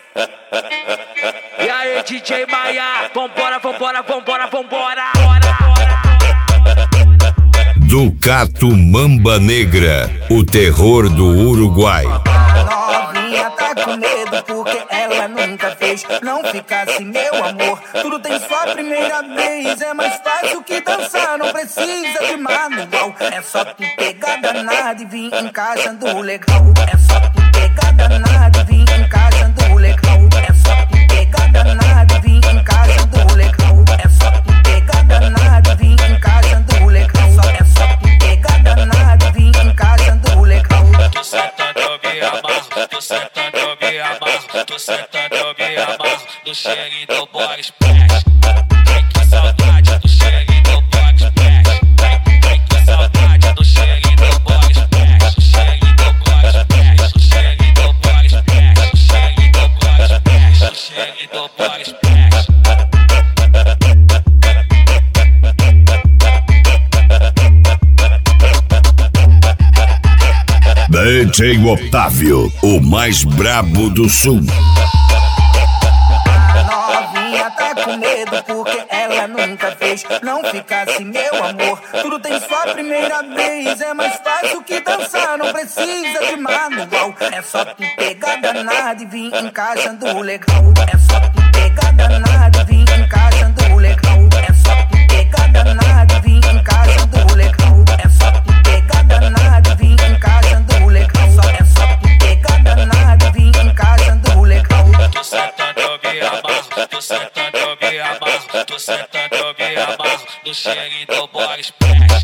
E aí, DJ Maia, vambora, vambora, vambora, vambora. Ducato Mamba Negra, o terror do Uruguai. A novinha tá com medo porque ela nunca fez. Não ficasse meu amor, tudo tem sua primeira vez. É mais fácil que dançar, não precisa de manual. É só tu pegar danado e vir encaixando legal. É só tu pegar danado e vir encaixando legal. É só tu pegar danado e vir encaixando legal. É só tu pegar danado e vir encaixando legal. É só tu pegar danado e vir encaixando legal. Tô sentando, eu me amarro. Tô sentando, eu me amarro. Tô sentando, eu me amarro. No cheirinho do body splash. Ai, que saudade do cheirinho do body splash. Ai, que saudade do cheirinho do body splash. Do cheirinho do body splash. Do cheirinho do body splash. Do cheirinho do body splash. Do cheirinho do body splash. DJ Otávio, o mais brabo do sul. A novinha tá com medo porque ela nunca fez. Não ficasse meu amor, tudo tem sua primeira vez. É mais fácil que dançar, não precisa de manual. É só tu pegar danado e vir encaixando legal. É só tu pegar danado e vir encaixando legal. É só tu pegar danado e vir encaixando legal. É só tu pegar danado e vir encaixando legal. É só tu pegar danado e vir encaixando legal. Tô sentando, eu me amarro. Tô sentando, eu me amarro. Tô sentando, eu me amarro. No cheirinho do body splash.